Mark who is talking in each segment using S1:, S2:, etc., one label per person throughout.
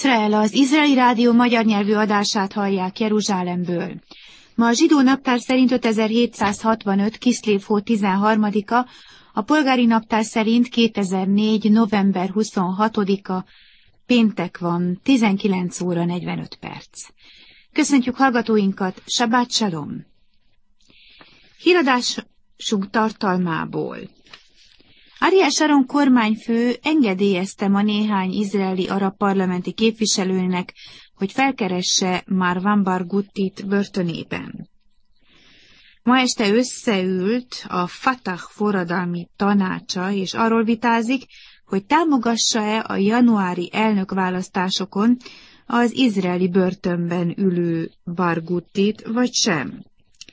S1: Izrael, az Izraeli Rádió magyar nyelvű adását hallják Jeruzsálemből. Ma a zsidó naptár szerint 5765. Kiszlév hó 13-a, a polgári naptár szerint 2004. november 26-a, péntek van, 19 óra 45 perc. Köszöntjük hallgatóinkat, Sabbat Shalom! Híradásunk tartalmából. Ariel Sharon kormányfő engedélyezte ma néhány izraeli arab parlamenti képviselőnek, hogy felkeresse Marwan Barghoutit börtönében. Ma este összeült a Fatah forradalmi tanácsa, és arról vitázik, hogy támogassa-e a januári elnökválasztásokon az izraeli börtönben ülő Barghoutit, vagy sem.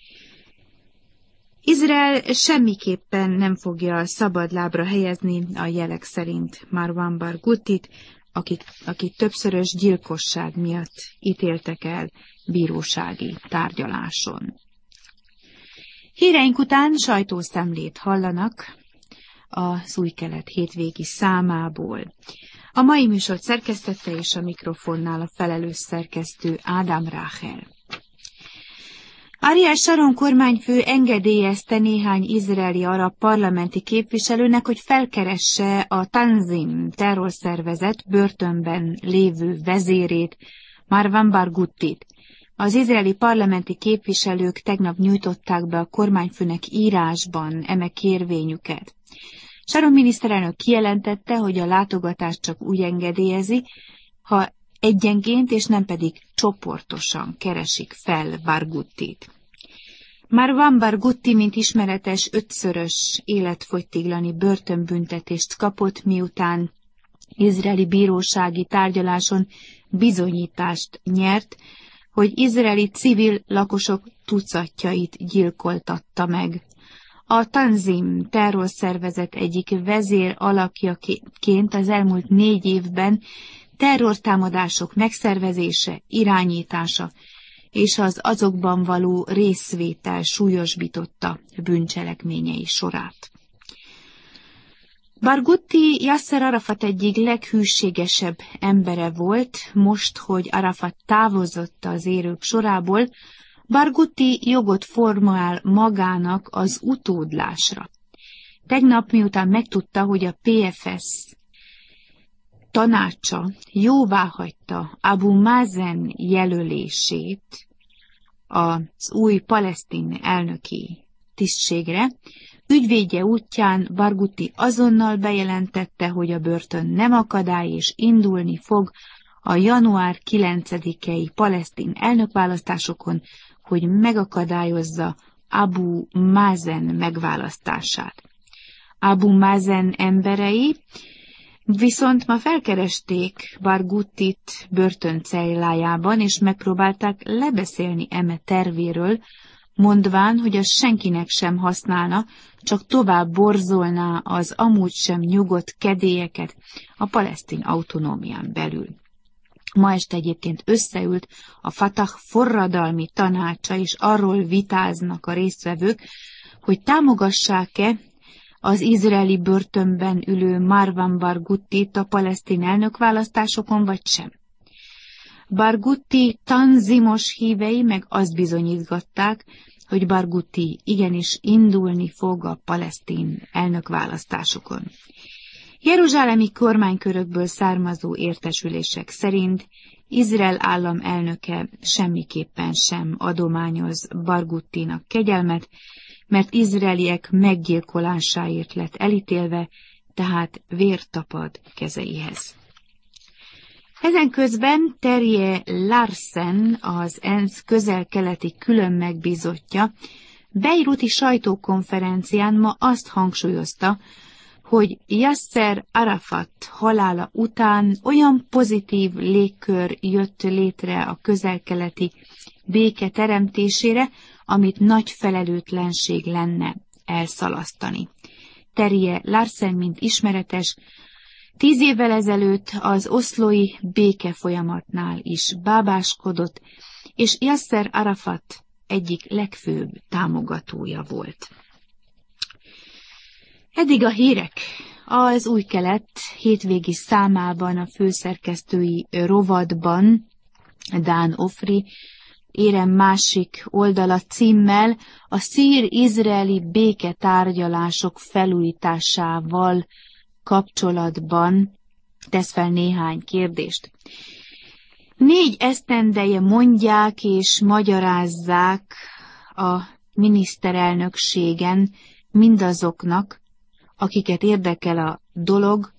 S1: Izrael semmiképpen nem fogja szabadlábra helyezni a jelek szerint Marwan Barghoutit, akit többszörös gyilkosság miatt ítéltek el bírósági tárgyaláson. Híreink után sajtószemlét hallanak az Új Kelet hétvégi számából. A mai műsort szerkesztette és a mikrofonnál a felelős szerkesztő Ádám Ráhel. Ariel Sharon kormányfő engedélyezte néhány izraeli arab parlamenti képviselőnek, hogy felkeresse a Tanzim terrorszervezet börtönben lévő vezérét, Marwan Barghoutit. Az izraeli parlamenti képviselők tegnap nyújtották be a kormányfőnek írásban eme kérvényüket. Sharon miniszterelnök kijelentette, hogy a látogatást csak úgy engedélyezi, ha egyenként és nem pedig csoportosan keresik fel Barghoutit. Marwan Barghouti, mint ismeretes, 5-szörös életfogytiglani börtönbüntetést kapott, miután izraeli bírósági tárgyaláson bizonyítást nyert, hogy izraeli civil lakosok tucatjait gyilkoltatta meg. A Tanzim terrorszervezet egyik vezér alakjaként az elmúlt 4 évben terrortámadások megszervezése, irányítása és az azokban való részvétel súlyosbította bűncselekményei sorát. Barghouti Yasser Arafat egyik leghűségesebb embere volt, most, hogy Arafat távozott az élők sorából, Barghouti jogot formál magának az utódlásra. Tegnap, miután megtudta, hogy a PFS tanácsa jóváhagyta Abu Mazen jelölését az új palesztin elnöki tisztségre, ügyvédje útján Barghouti azonnal bejelentette, hogy a börtön nem akadály és indulni fog a január 9-i palesztin elnökválasztásokon, hogy megakadályozza Abu Mazen megválasztását. Abu Mazen emberei viszont ma felkeresték Barghoutit börtöncellájában, és megpróbálták lebeszélni eme tervéről, mondván, hogy az senkinek sem használna, csak tovább borzolná az amúgy sem nyugodt kedélyeket a palesztin autonómián belül. Ma este egyébként összeült a Fatah forradalmi tanácsa, és arról vitáznak a résztvevők, hogy támogassák-e az izraeli börtönben ülő Marwan Barghoutit a palesztin elnökválasztásokon, vagy sem. Barghouti tanzimos hívei meg azt bizonyítgatták, hogy Barghouti igenis indulni fog a palesztin elnökválasztásokon. Jeruzsálemi kormánykörökből származó értesülések szerint Izrael állam elnöke semmiképpen sem adományoz Barghoutinak kegyelmet, mert izraeliek meggyilkolásáért lett elítélve, tehát vér tapad kezeihez. Ezenközben Terje Larsen, az ENSZ közel-keleti külön megbízottja, beiruti sajtókonferencián ma azt hangsúlyozta, hogy Yasser Arafat halála után olyan pozitív légkör jött létre a közel-keleti béke teremtésére, amit nagy felelőtlenség lenne elszalasztani. Terje Larsen, mint ismeretes, 10 évvel ezelőtt az oszlói béke folyamatnál is bábáskodott, és Yasser Arafat egyik legfőbb támogatója volt. Eddig a hírek. Az Új Kelet hétvégi számában, a főszerkesztői rovatban Dan Ofri érem másik oldala címmel a szír-izraeli béketárgyalások felújításával kapcsolatban tesz fel néhány kérdést. 4 esztendeje mondják és magyarázzák a miniszterelnökségen mindazoknak, akiket érdekel a dolog,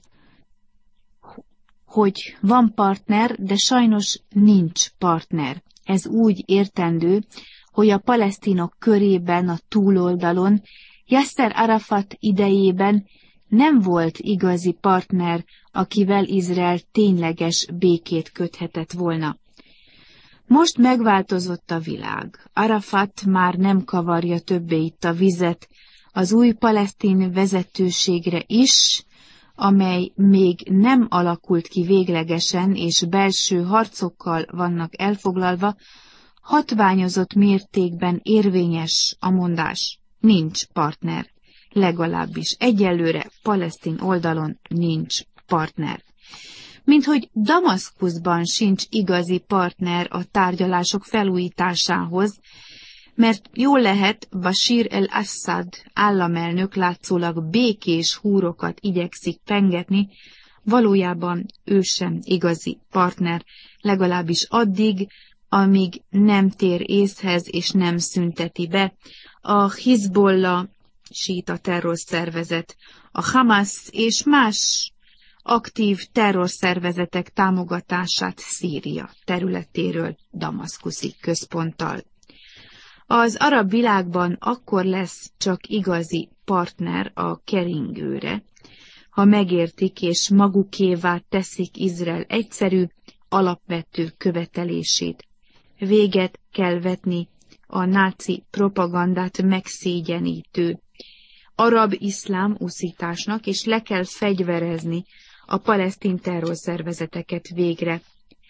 S1: hogy van partner, de sajnos nincs partner. Ez úgy értendő, hogy a palesztinok körében, a túloldalon Yasser Arafat idejében nem volt igazi partner, akivel Izrael tényleges békét köthetett volna. Most megváltozott a világ. Arafat már nem kavarja többé itt a vizet, az új palesztin vezetőségre is, amely még nem alakult ki véglegesen, és belső harcokkal vannak elfoglalva, hatványozott mértékben érvényes a mondás: nincs partner. Legalábbis egyelőre palesztin oldalon nincs partner. Minthogy Damaszkuszban sincs igazi partner a tárgyalások felújításához, mert jól lehet, Bashir el-Assad államelnök látszólag békés húrokat igyekszik pengetni, valójában ő sem igazi partner, legalábbis addig, amíg nem tér észhez és nem szünteti be a Hizbollah, síita terrorszervezet, a Hamas és más aktív terrorszervezetek támogatását Szíria területéről damaszkuszi központtal. Az arab világban akkor lesz csak igazi partner a keringőre, ha megértik és magukévá teszik Izrael egyszerű, alapvető követelését. Véget kell vetni a náci propagandát megszégyenítő arab-iszlám uszításnak, és le kell fegyverezni a palesztin terrorszervezeteket végre.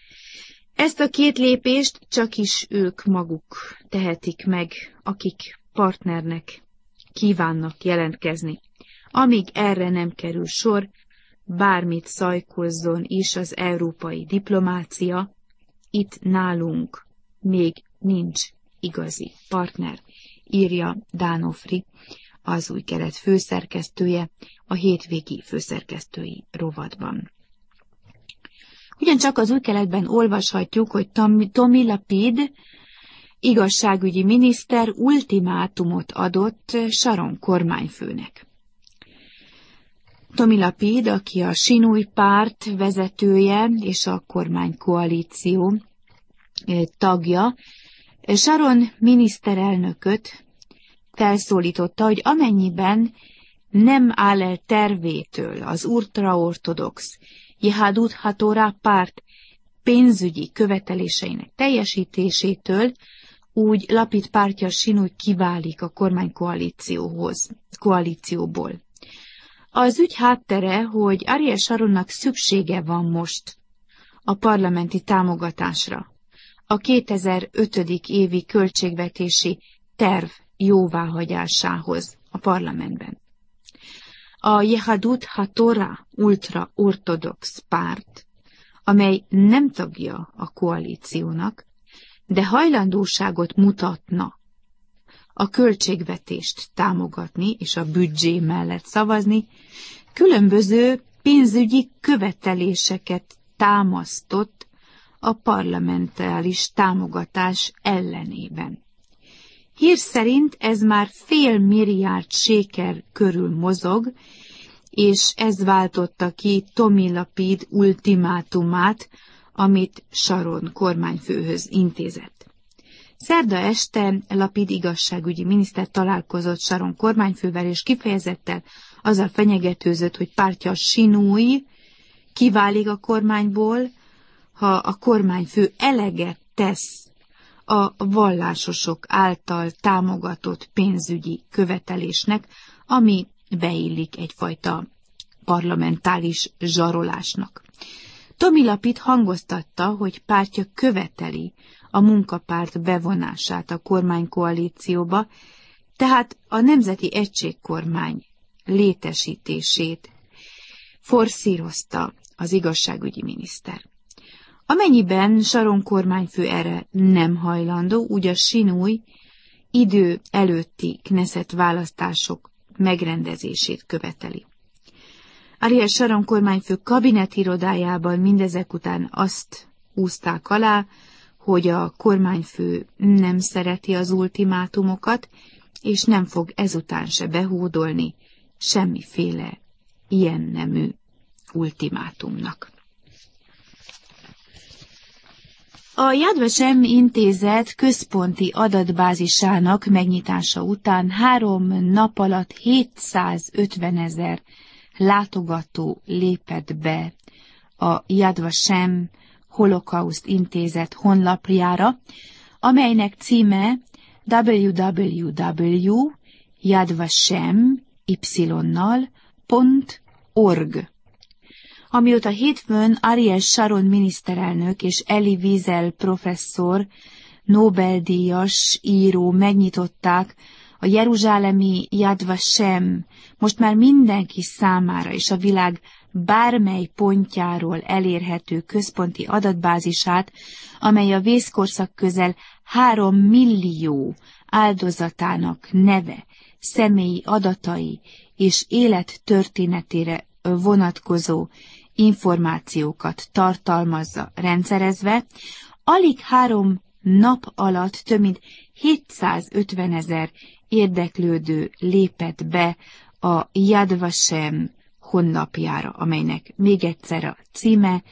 S1: Ezt a 2 lépést csak is ők maguk tehetik meg, akik partnernek kívánnak jelentkezni. Amíg erre nem kerül sor, bármit szajkozzon is az európai diplomácia, itt nálunk még nincs igazi partner, írja Dan Ofri, az Új Kelet főszerkesztője, a hétvégi főszerkesztői rovatban. Ugyancsak az Új Keletben olvashatjuk, hogy Tomi Lapid, igazságügyi miniszter ultimátumot adott Sharon kormányfőnek. Tomi Lapid, aki a Sinúj párt vezetője és a kormánykoalíció tagja, Sharon miniszterelnököt felszólította, hogy amennyiben nem áll el tervétől az ultraortodox Jehadut Hatorá párt pénzügyi követeléseinek teljesítésétől, úgy Lapid pártja Sinúj kiválik a kormánykoalícióból. Az ügy háttere, hogy Ariel Sharonnak szüksége van most a parlamenti támogatásra, a 2005. évi költségvetési terv jóváhagyásához a parlamentben. A Jehadut Hatorá ultraortodox párt, amely nem tagja a koalíciónak, de hajlandóságot mutatna a költségvetést támogatni és a büdzsé mellett szavazni, különböző pénzügyi követeléseket támasztott a parlamentális támogatás ellenében. Hír szerint ez már $500 milliárd körül mozog, és ez váltotta ki Tomi Lapid ultimátumát, amit Sharon kormányfőhöz intézett. Szerda este Lapid igazságügyi miniszter találkozott Sharon kormányfővel, és kifejezetten azzal fenyegetőzött, hogy pártja Sinúj kiválik a kormányból, ha a kormányfő eleget tesz a vallásosok által támogatott pénzügyi követelésnek, ami beillik egyfajta parlamentális zsarolásnak. Tomi Lapid hangoztatta, hogy pártja követeli a munkapárt bevonását a kormánykoalícióba, tehát a Nemzeti Egységkormány létesítését, forszírozta az igazságügyi miniszter. Amennyiben Sharon kormányfő erre nem hajlandó, úgy a sinúj idő előtti Knesset választások megrendezését követeli. Ariel Sharon kormányfő kabinetirodájában mindezek után azt húzták alá, hogy a kormányfő nem szereti az ultimátumokat, és nem fog ezután se behódolni semmiféle ilyen nemű ultimátumnak. A Yad Vashem intézet központi adatbázisának megnyitása után 3 nap alatt 750 000 látogató lépett be a Yad Vashem Holokauszt Intézet honlapjára, amelynek címe www.yadvashem.org. Amióta hétfőn Ariel Sharon miniszterelnök és Elie Wiesel professzor, Nobel-díjas író megnyitották a jeruzsálemi Yad Vashem, most már mindenki számára és a világ bármely pontjáról elérhető központi adatbázisát, amely a vészkorszak közel 3 millió áldozatának neve, személyi adatai és élettörténetére vonatkozó információkat tartalmazza rendszerezve, alig 3 nap alatt több mint 750 000 érdeklődő lépett be a Yad Vashem honlapjára, amelynek még egyszer a címe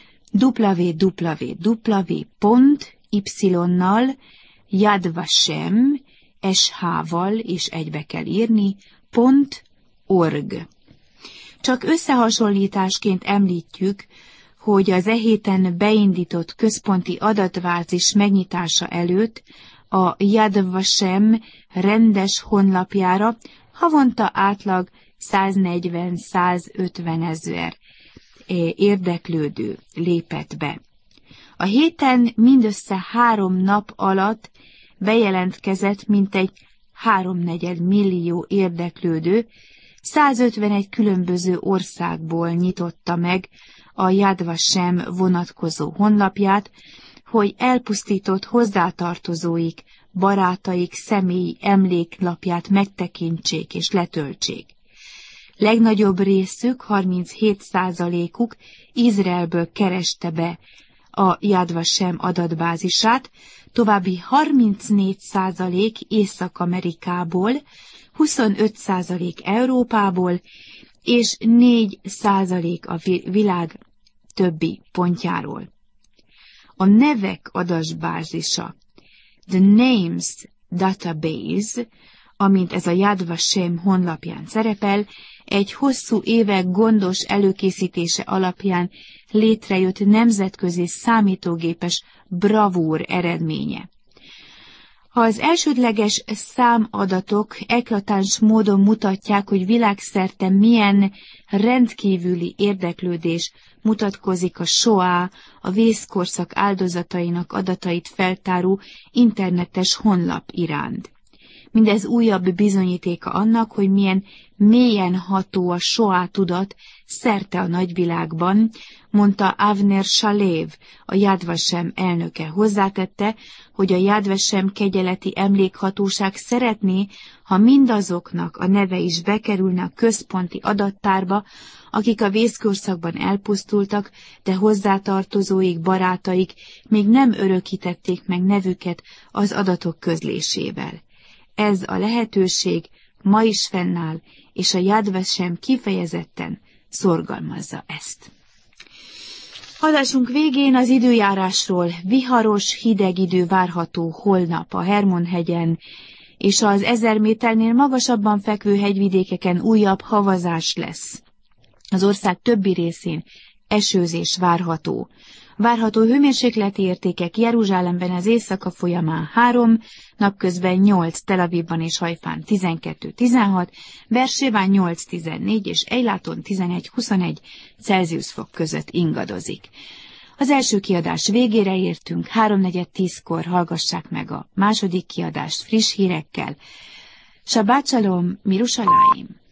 S1: www.y-nal Yad Vashem sh-val és egybe kell írni, .org. Csak összehasonlításként említjük, hogy az e héten beindított központi adatvázis megnyitása előtt a Yad Vashem rendes honlapjára havonta átlag 140-150 000 érdeklődő lépett be. A héten mindössze 3 nap alatt bejelentkezett mintegy 3,4 millió érdeklődő, 151 különböző országból nyitotta meg a Yad Vashem vonatkozó honlapját, hogy elpusztított hozzátartozóik, barátaik személyi emléklapját megtekintsék és letöltsék. Legnagyobb részük, 37%-uk Izraelből kereste be a Yad Vashem adatbázisát, további 34% Észak-Amerikából, 25% Európából, és 4% a világ többi pontjáról. A nevek adatbázisa, The Names Database, amint ez a Yad Vashem honlapján szerepel, egy hosszú évek gondos előkészítése alapján létrejött nemzetközi számítógépes bravúr eredménye. Ha az elsődleges számadatok eklatáns módon mutatják, hogy világszerte milyen rendkívüli érdeklődés mutatkozik a Soá, a vészkorszak áldozatainak adatait feltáró internetes honlap iránt. Mindez újabb bizonyítéka annak, hogy milyen mélyen ható a Soá tudat szerte a nagyvilágban, mondta Avner Shalev, a Yad Vashem elnöke. Hozzátette, hogy a Yad Vashem kegyeleti emlékhatóság szeretné, ha mindazoknak a neve is bekerülne a központi adattárba, akik a vészkorszakban elpusztultak, de hozzátartozóik, barátaik még nem örökítették meg nevüket az adatok közlésével. Ez a lehetőség ma is fennáll, és a Yad Vashem kifejezetten szorgalmazza ezt. Adásunk végén az időjárásról: viharos, hideg idő várható holnap a Hermon-hegyen, és az 1000 méternél magasabban fekvő hegyvidékeken újabb havazás lesz. Az ország többi részén esőzés várható. Várható hőmérsékleti értékek: Jeruzsálemben az éjszaka folyamán 3, napközben 8, Tel Avivban és Hajfán 12-16, Bersébán 8-14 és Eiláton 11-21 Celsius fok között ingadozik. Az első kiadás végére értünk, 3:4-10-kor hallgassák meg a második kiadást friss hírekkel. Shabbat Shalom, Mirushalayim!